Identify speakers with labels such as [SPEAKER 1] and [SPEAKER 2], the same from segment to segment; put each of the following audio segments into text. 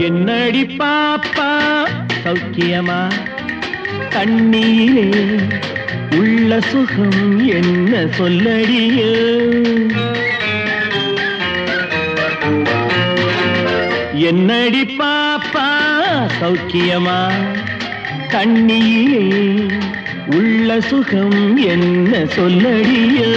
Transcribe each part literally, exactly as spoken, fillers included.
[SPEAKER 1] என்னடி பாப்பா சௌக்கியமா? தண்ணீரே உள்ள சுகம் என்ன சொல்லடியே? என்னடி பாப்பா சௌக்கியமா? தண்ணீரே உள்ள சுகம் என்ன சொல்லடியே?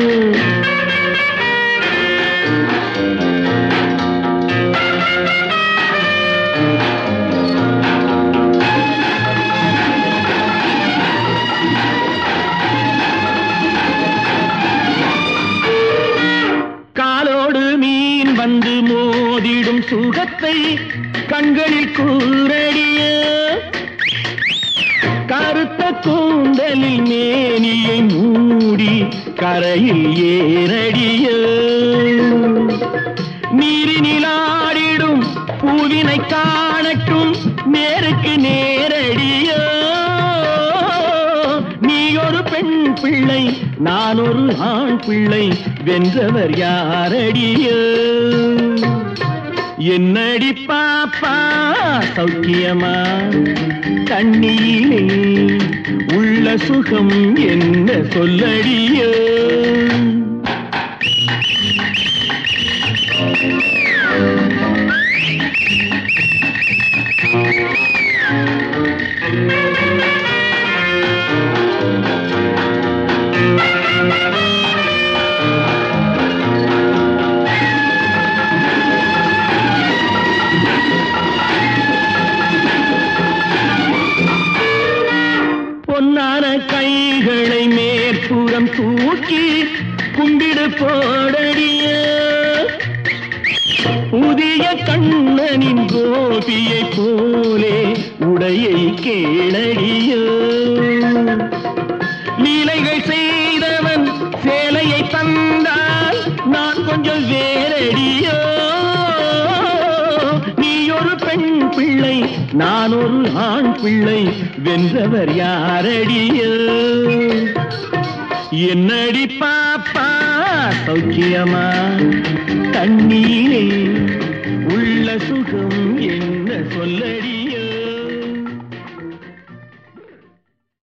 [SPEAKER 1] காலோடு மீன் வந்து மோதிடும் சுகத்தை கண்களில் கூரடிய, கருத்த கூந்தலில் மேனியை மூடி கரையில் ஏறடிய, நீரினிலாடிடும் பூவினை காணட்டும் நேருக்கு நேரடிய. நீ ஒரு பெண் பிள்ளை நான் ஒரு ஆண் பிள்ளை, வென்றவர் யாரடிய? என்னடி பாப்பா சௌக்கியமா? தண்ணீரே உள்ள சுகம் என்ன சொல்லடிய? பொன்னான கைகளை மேற்புறம் தூக்கி கும்பிடு போடடிய, புதிய கண்ணனின் கோபியை போலே உடையை கேளடிய. லீலைகள் செய்தவன் சேலையை தந்தால் நான் கொஞ்சம் வேறடியோ. நீ ஒரு பெண் பிள்ளை நான் ஒரு ஆண் பிள்ளை, வென்றவர் யாரடியோ? என்னடி பாப்பா சௌக்கியமா? தண்ணீரே உள்ள சுகம் என்ன சொல்ல?